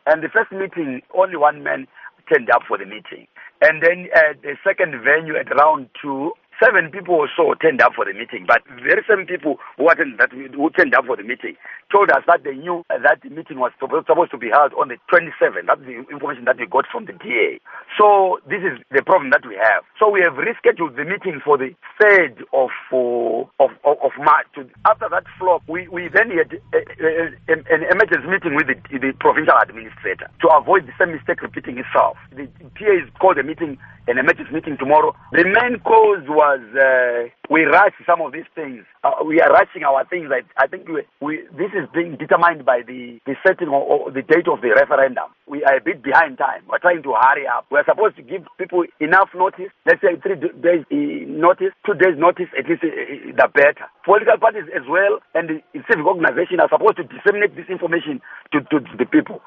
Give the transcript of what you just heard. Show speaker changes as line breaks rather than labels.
And the first meeting, only one man turned up for the meeting. And then the second venue at round 2, 7 people or so turned up for the meeting, but very same people who turned up for the meeting told us that they knew that the meeting was supposed to be held on the 27th. That's the information that we got from the DA. So this is the problem that we have. So we have rescheduled the meeting for the 3rd of March. After that flop, we then had an emergency meeting with the provincial administrator to avoid the same mistake repeating itself. The PA has called a meeting, an emergency meeting tomorrow. The main cause was we rush some of these things. We are rushing our things. I think this is being determined by the setting or the date of the referendum. We are a bit behind time. We're trying to hurry up. We're supposed to give people enough notice. Let's say 3 days notice, 2 days notice, at least the better. Political parties as well and the civic organization are supposed to disseminate this information to the people.